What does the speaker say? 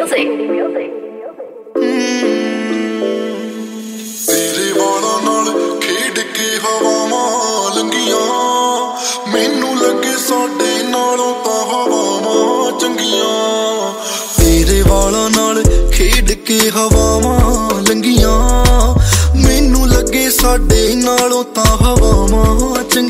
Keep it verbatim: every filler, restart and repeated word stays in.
music. ਤੇਰੇ ਵਾਲਾਂ ਨਾਲ ਖੇਡ ਕੇ ਹਵਾਵਾਂ ਲੰਘੀਆਂ, ਮੈਨੂੰ ਲੱਗੇ ਸਾਡੇ ਨਾਲੋਂ ਤਾਂ ਹਵਾਵਾਂ ਚੰਗੀਆਂ। ਤੇਰੇ ਵਾਲਾਂ ਨਾਲ ਖੇਡ ਕੇ ਹਵਾਵਾਂ ਲੰਘੀਆਂ, ਮੈਨੂੰ ਲੱਗੇ ਸਾਡੇ ਨਾਲੋਂ ਤਾਂ ਹਵਾਵਾਂ ਚੰਗੀਆਂ।